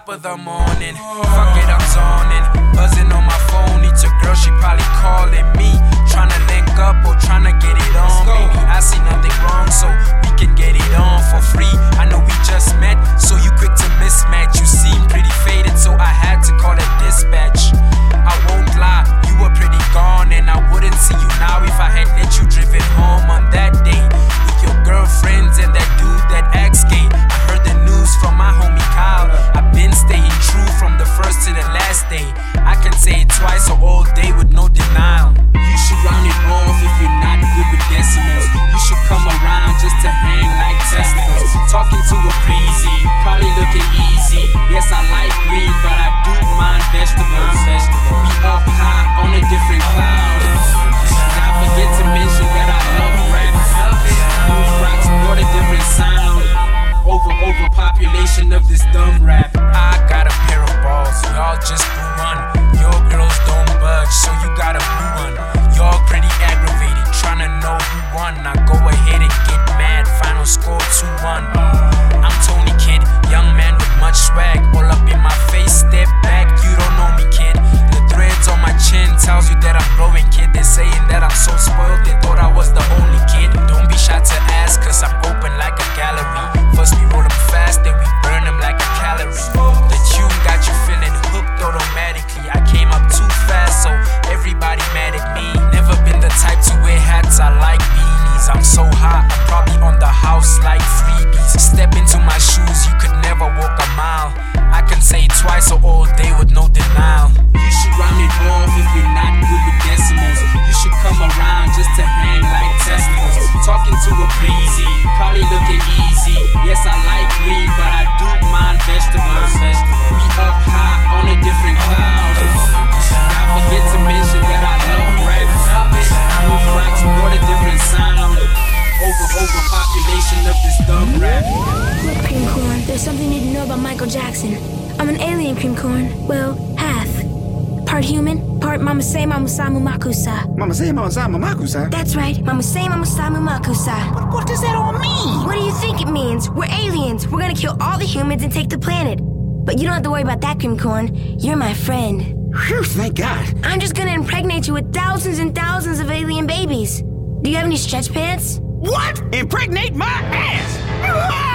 of the morning. Fuck it, I'm zoning, buzzing on my phone. It's a girl, she probably calling me, tryna link up or tryna get it on. Baby, I see nothing wrong, so we can get it on for free. I know we just met, so you quick to mismatch. You seem pretty faded, so I had to call it dispatch. I won't lie, you were pretty gone, and I wouldn't see you now if I had let you driven home on that day with your girlfriends and that dude that asked gay. I heard the news from my homie Kyle. I've been staying true from the first to the last day. I can say it twice or all day with no denial. You should round it off if you're not good with decimals. You should come around just to hang like testicles. Talking to a breezy, probably looking easy. Yes, I like green, but I do mind vegetables. We up high on a different cloud. I forget to mention that I love rap. Smooth rocks brought a different sound. Overpopulation of this dumb rap. I got a pair of balls, y'all just blew one. Your girls don't budge, so you got a blue one. Y'all pretty aggravated, tryna know who won. Now go ahead and get mad, final score 2-1. I'm Tony Kid, young man with much swag. All up in my face, step back, you don't know me kid. The threads on my chin tells you that I'm growing kid. They're saying that I'm so spoiled, they thought I was the only kid. Don't be shy to ask, cause I'm open like a gallery. First we roll them fast, then we burn them like a calorie. The tune got you feeling hooked automatically. I came up too fast, so everybody mad at me. Never been the type to wear hats, I like beanies. I'm so hot, I'm probably on the house like freebies. Step into my shoes, you could never walk a mile. I can say it twice or all day with no denial. You should round it off if you're not good with decimals. You should come around just to hang like testicles. Talking to a breezy, probably looking easy. Yes, I like green, but I do mind vegetables. We up high on a different cloud. I forget to mention that I love rap. Smooth rocks brought a different sound. Overpopulation of this dumb rap. Look, Cream Corn, there's something you need to know about Michael Jackson. I'm an alien, Cream Corn. Well, half. Part human, part Mama Say Mama Samu Makusa. Mama say, Mama say, Mama Makusa. That's right, Mama Say Mama Samu Makusa. But what does that all mean? What do you think it means? We're aliens. We're gonna kill all the humans and take the planet. But you don't have to worry about that, Cream Corn. You're my friend. Phew, thank God. I'm just gonna impregnate you with thousands and thousands of alien babies. Do you have any stretch pants? What? Impregnate my ass?